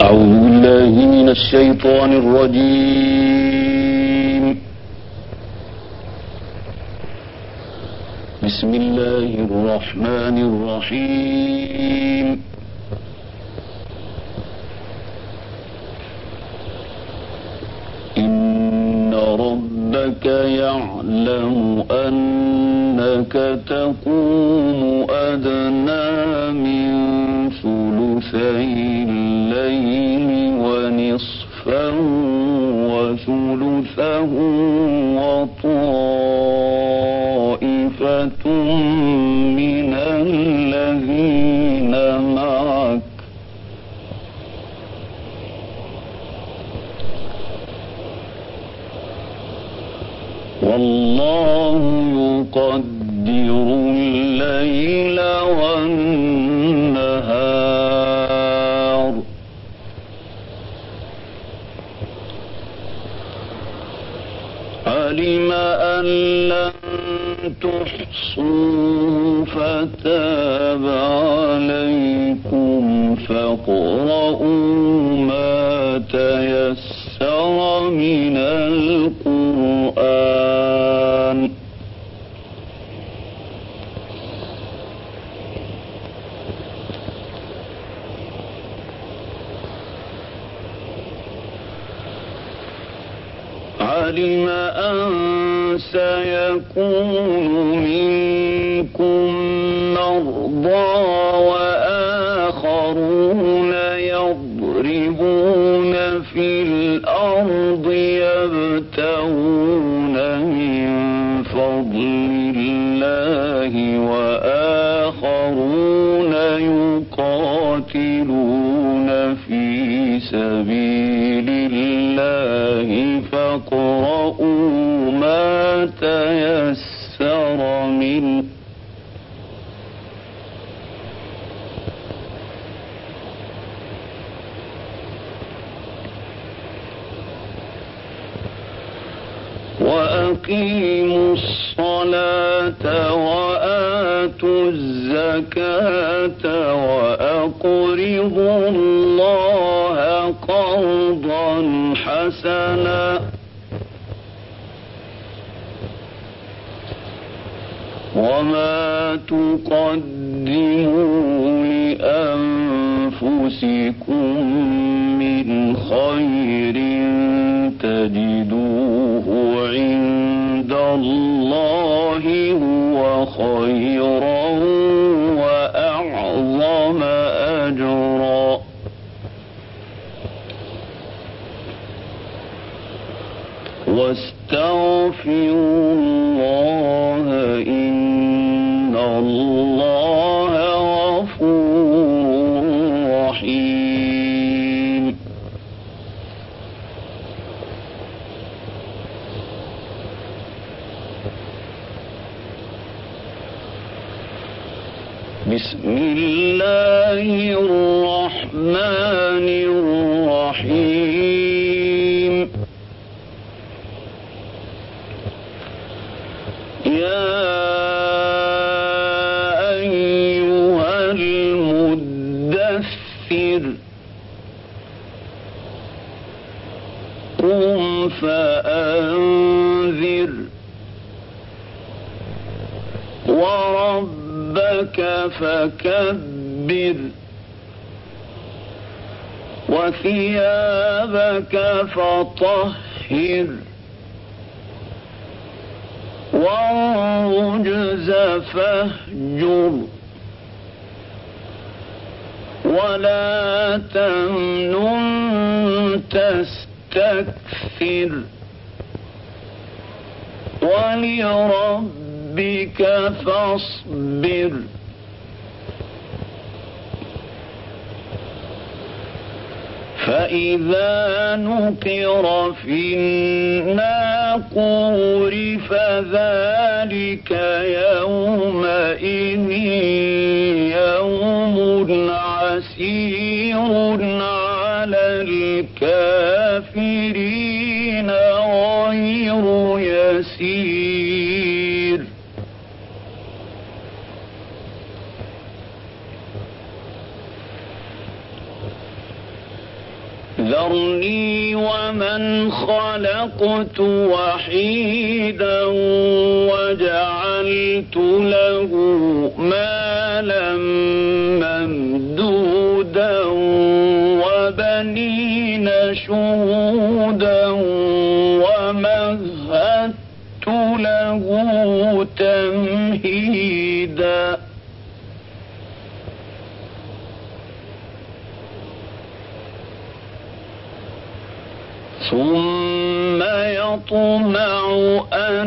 أعوذ بالله من الشيطان الرجيم. بسم الله الرحمن الرحيم. إن ربك يعلم أنك تقوم أدنى من ثلثي الليل ونصفه وثلثه وطائفة من الذين معك والله يقدر الليل والنهار علم أن لن تحصوا فتاب عليكم فاقرؤوا ما تيسر من القرآن علم أن سيكون منكم مرضى وآخرون يضربون في الأرض يبتغون من فضل الله وآخرون يقاتلون في سبيل الله فاقرؤوا ما تيسر منه وأقيموا الصلاة وآتوا الزكاة وأقرضوا الله قرضا حسنا وما تقدموا لأنفسكم من خير تجدوه عند الله هو خيرا وأعظم أجرا واستغفروا الله إن الله غفور رحيم. بسم الله الرحمن الرحيم. يا أيها المدثر قم فأنذر وربك فكبر وثيابك فطهر والرجز فاهجر ولا تمنن تستكثر ولربك فاصبر فإذا نقر في الناقور فذلك يومئذ يوم عسير على الكافرين غير يسير. ذرني ومن خلقت وحيدا وجعلت له مالا ممدودا وبنين شهودا ومهدت له تمهيدا ثم يطمع أن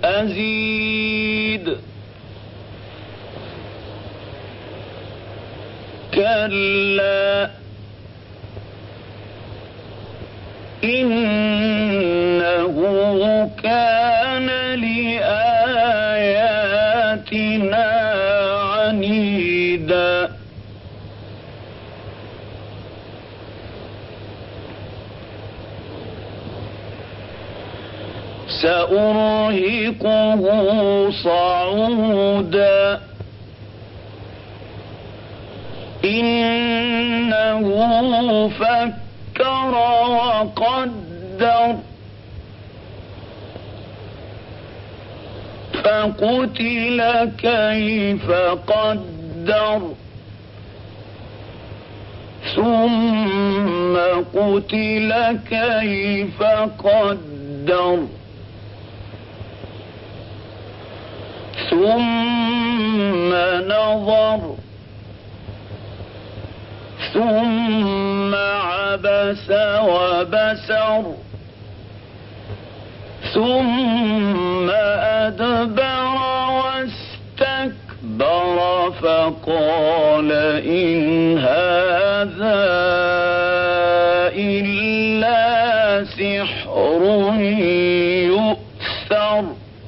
أزيد كلا إنه كان لآياتنا عنيدا سأرهقه صعودا إنه فكر وقدر فقتل كيف قدر ثم قتل كيف قدر ثم نظر ثم عبس وبسر ثم أدبر واستكبر فقال إن هذا إلا سحر يؤثر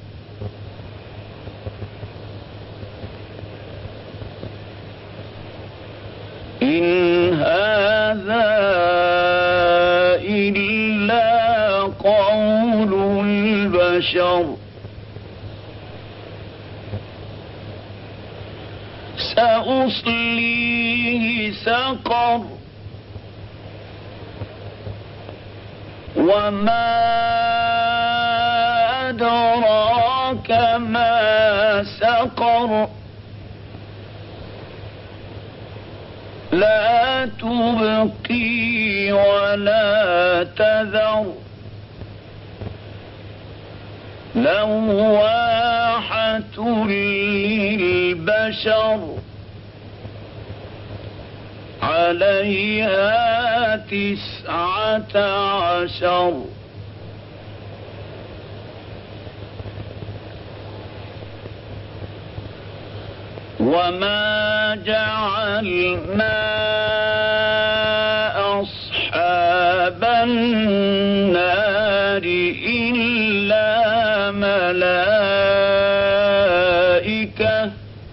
إن هذا إلا قول البشر سأصليه سقر وما أدراك ما سقر لا تبقي ولا تذر لواحة للبشر عليها 19 وما جعلنا أصحاب النار إلا ملائكة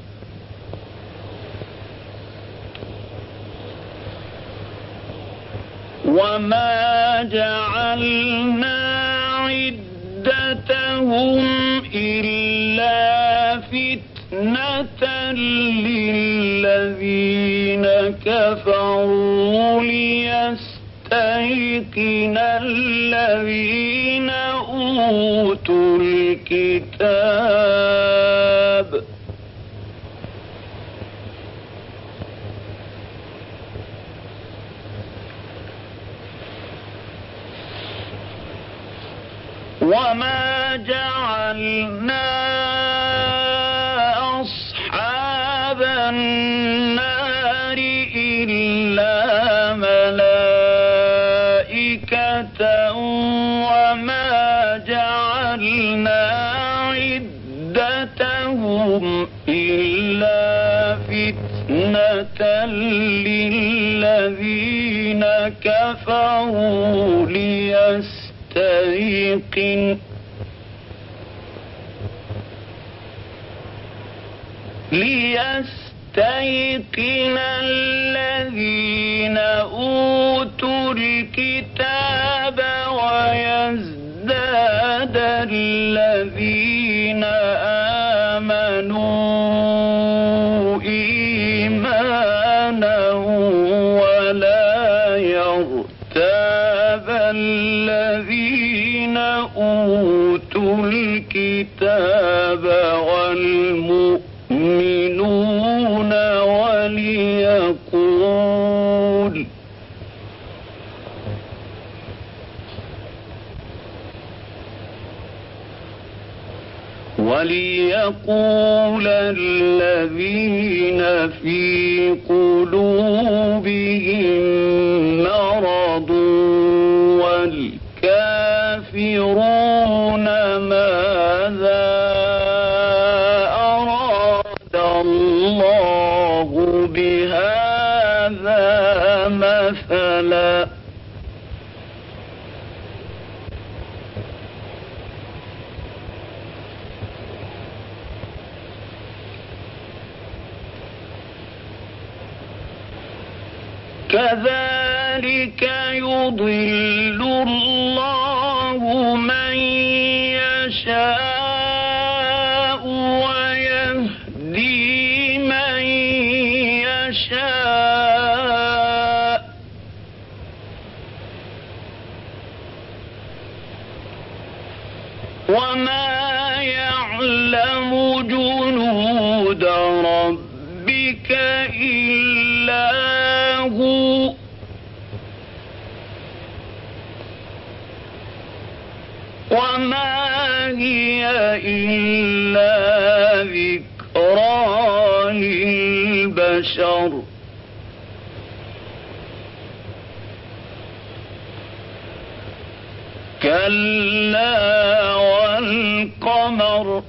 وما جعلنا عدتهم إلا فتنة للذين كفروا ليستيقن الذين أوتوا الكتاب وما جعلنا أصحاب النار إلا ملائكة وما جعلنا عدتهم إلا فتنة للذين كفروا ليستيقن الذين أوتوا الكتاب ويزداد الذين آمنوا إيمانا ولا يرتاب وليقول الذين في قلوبهم مرض والكافرون ماذا أراد الله بهذا مثلا كذلك يضل الله من يشاء ويهدي من يشاء وما يعلم جنود ربك إلا هو وما هي إلا ذكرى للبشر كلا والقمر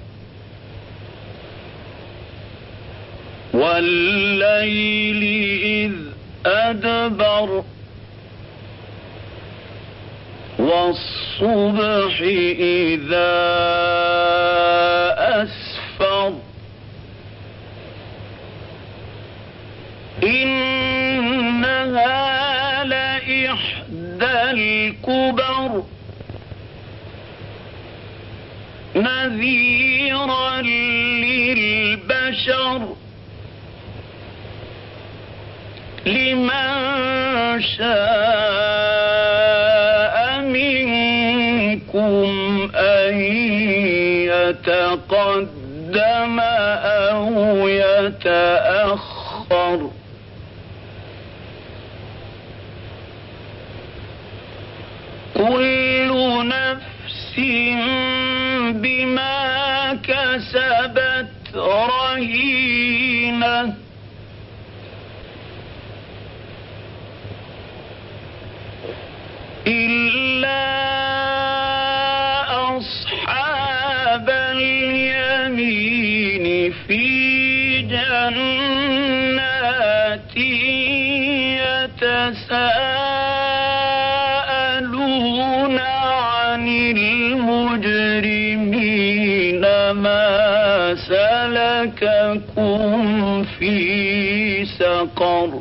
والليل إذ أدبر والصبح إذا أسفر إنها لإحدى الكبر نذيرا للبشر لمن شاء منكم أن يتقدم أو يتأخر كل نفس بما كسبت رهينة إلا أصحاب اليمين في جنات يتساءلون عن المجرمين ما سلككم في سقر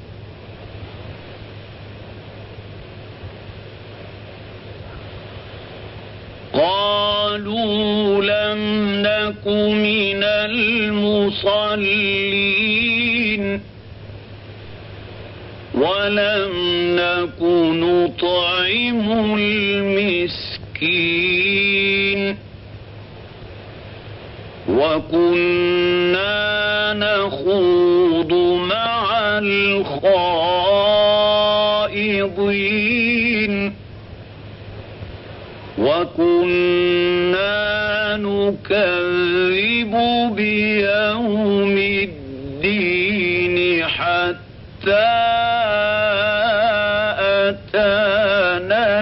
قالوا لم نك من المصلين ولم نك نطعم المسكين وكنا نخوض مع الخائضين وكنا نكذب بيوم الدين حتى أتانا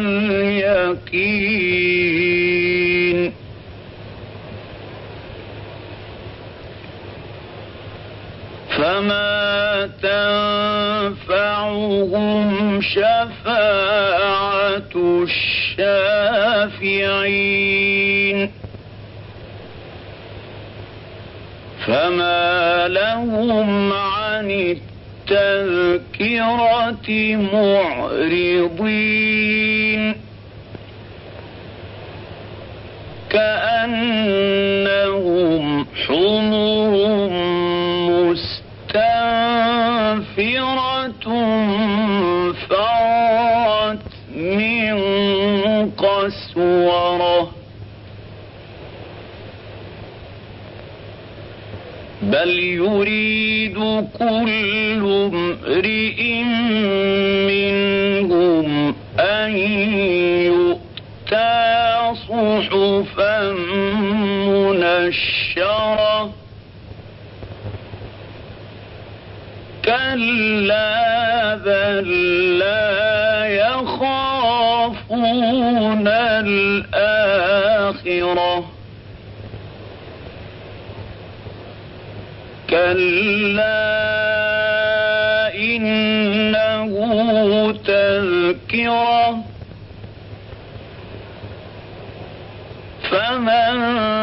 اليقين فما تنفعهم شفاعة الشافعين فما لهم عن التذكرة معرضين كأنهم حمر مستنفرة فرت من قسورة بل يريد تريد كل امرئ منهم أن يؤتى صحفا منشرة كلا بل لا يخافون الآخرة كلا إنه تذكرة فمن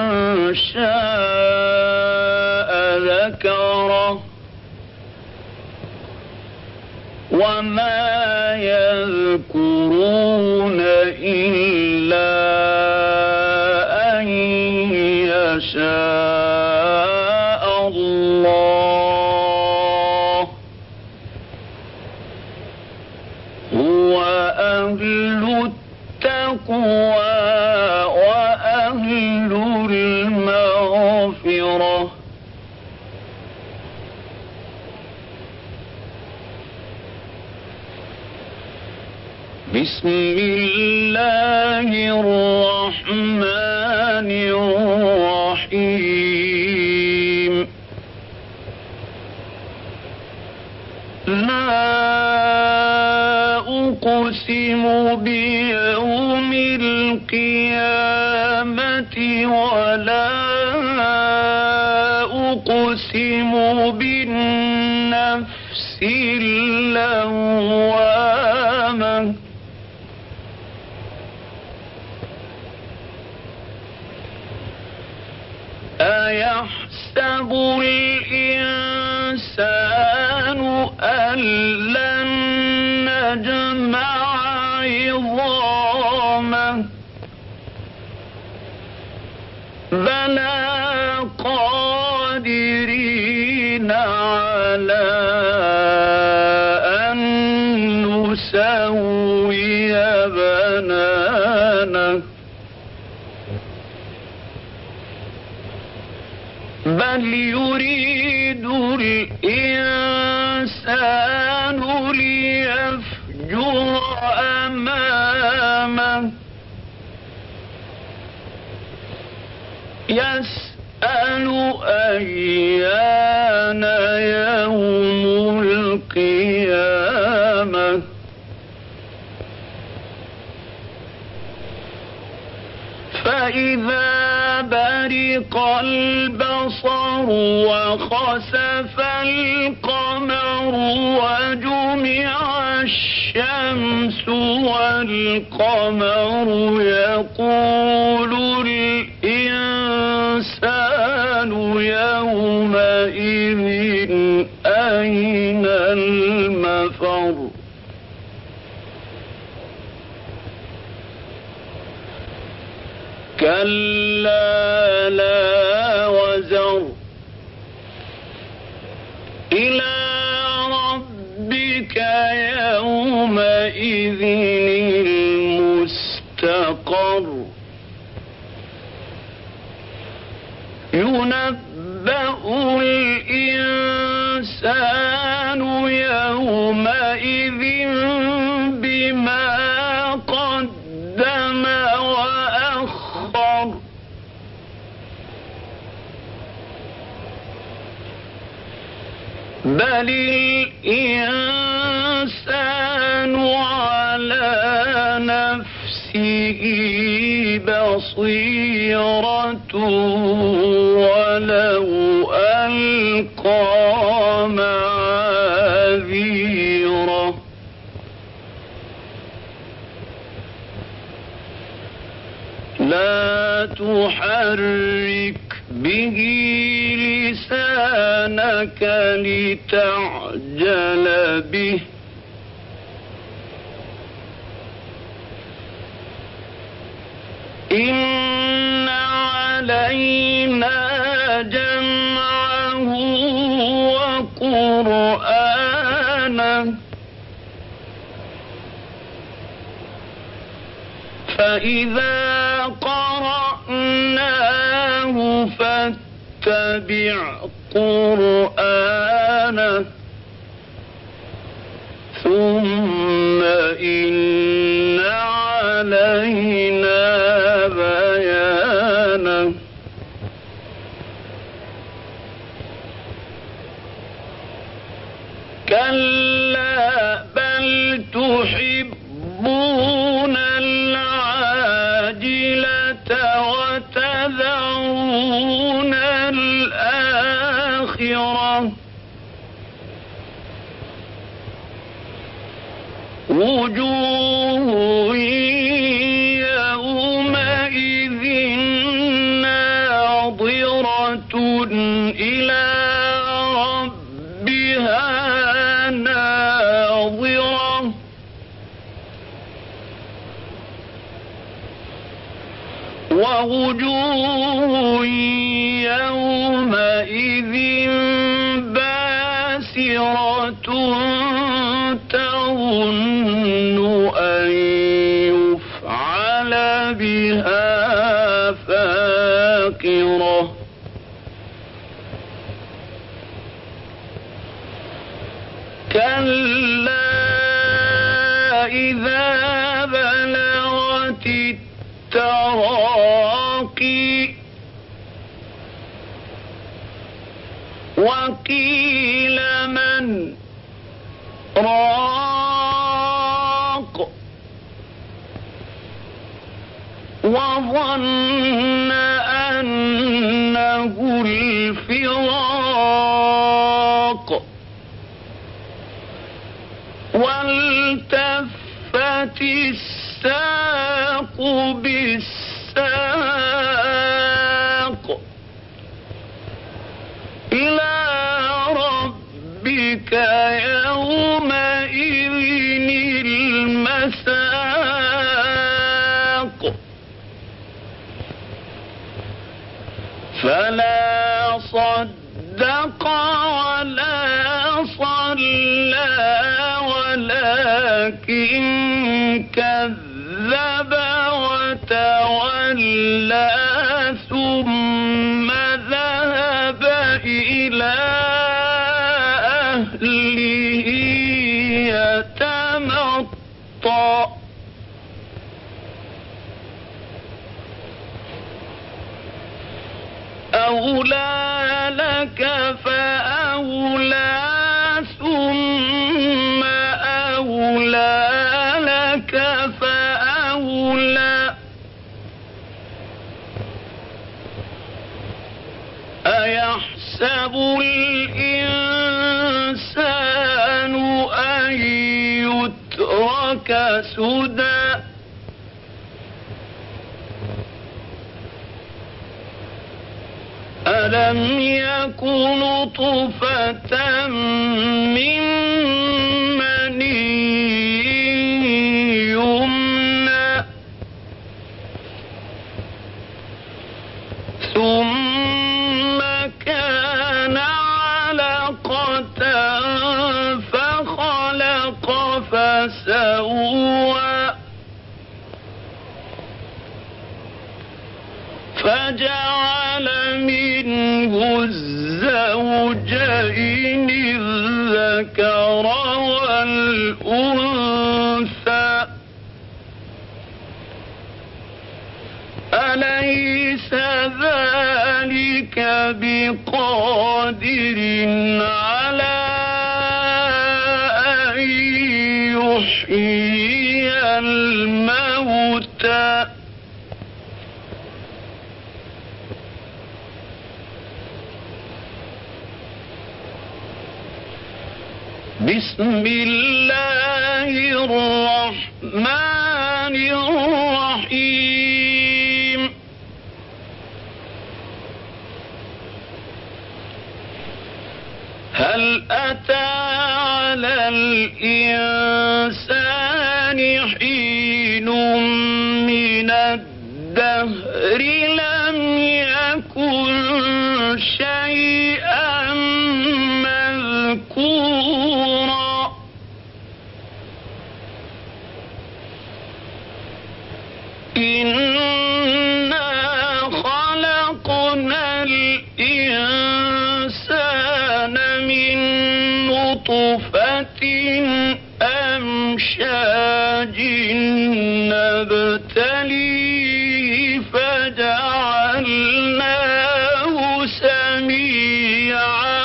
شاء ذكره وما يذكرون إلا أن يشاء الله هو أهل التقوى وأهل المغفرة بسم الله الرحمن الرحيم لا أقسم بيوم القيامة ولا أقسم بالنفس اللوامة أيحسب الإنسان أن لن نجمع عظامه بلى قادرين على أن نسوي بنانه بل يريد الإنسان ليفجر أمامه يسأل أيان يوم القيامة فإذا برق البصر وخسف القمر وجمع الشمس والقمر يقول الإنسان يومئذ أين المفر كلا لا وزر إلى ربك يومئذ المستقر ينبأ الإنسان يومئذ بما قدم وأخر بل الإنسان على نفسه بصيرة ولو ألقى معاذيره لا تحرك به لسانك لتعجل به إن علينا جمعه وقرآنه فإذا قرأناه فاتبع قرآنه بيانه ثم إن علينا بيانه كلا بل تحبون العاجلة وتذرون الآخرة وجوه يومئذ ناظرة إلى ربها ناظرة ووجوه يومئذ باسرة تظن أن يفعل بها فاقرة كلا إذا بلغت التراقي وقيل من راق وظن أنه الفراق والتفت الساق بالساق إلى ربك يومئذ المساق فلا صدق ولا صلى ولكن كذب وتولى ثم ذهب إلى أهله يتمطى أولى لك فأولى ثم أولى لك فأولى أيحسب الإنسان أن يترك سدى ألم يكن نطفة من مني يمنى ثم كان علقة فخلق فسوى فجعل منه الزوجين الذكر والأنثى أليس ذلك بقادر على أن يحيي الموتى بسم الله الرحمن الرحيم هل أتى على الإنسان حين من الدهر لم يكن شيئا مذكورا إنا خلقنا الإنسان من أمشاج نبتليه فجعلناه سميعا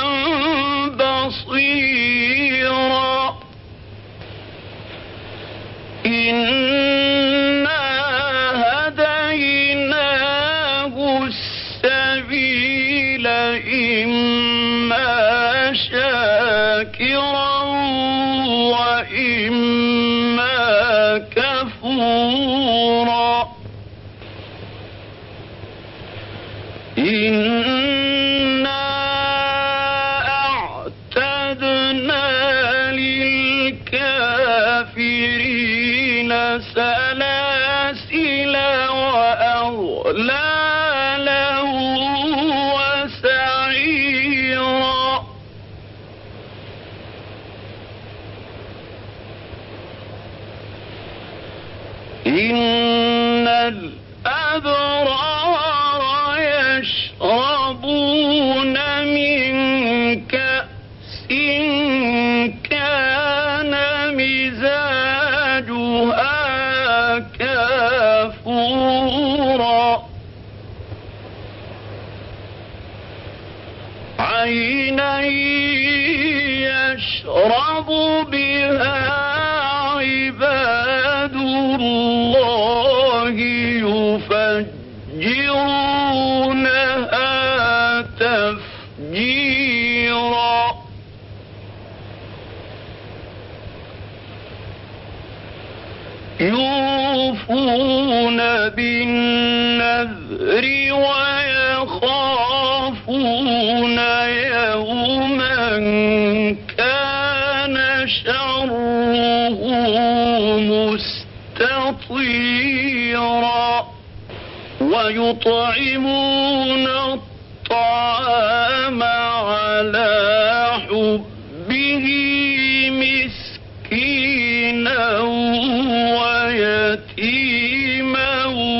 بصيرا إنا هديناه السبيل إما شاكرا وإما كفورا إنا أعتدنا للكافرين سلاسل وأغلالا وسعيرا إن الأبرار يشربون من كأس كان مزاجها كافورا عينا يشرب بها عباد الله يفجرونها تفجيرا يوفون بالنذر ويخافون يوما كان شره مستطيرا ويطعمون الطعام على حبه مسكينا ويتيما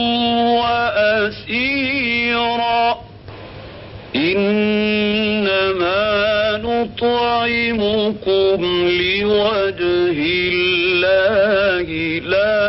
وأسيرا إنما نطعمكم لوجه الله لا